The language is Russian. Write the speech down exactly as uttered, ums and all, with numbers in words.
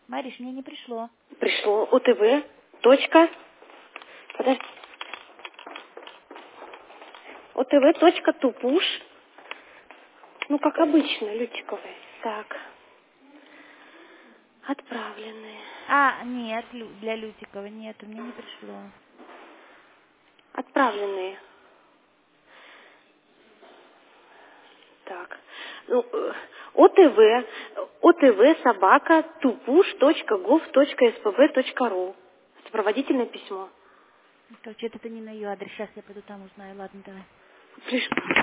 Мариш, мне не пришло. Пришло. ОТВ. Точка. Подожди. ОТВ. Точка. Тупуш. Ну, как обычно, Лютиковые. Так. Отправленные. А, нет, Лю- для Лютикова нет, у меня не пришло. Отправленные. Так. Ну, э, ОТВ. ОТВ собака тупуш точка гов точка спб точка ру. Сопроводительное письмо. Короче, это не на ее адрес. Сейчас я пойду там узнаю. Ладно, давай. Пришло.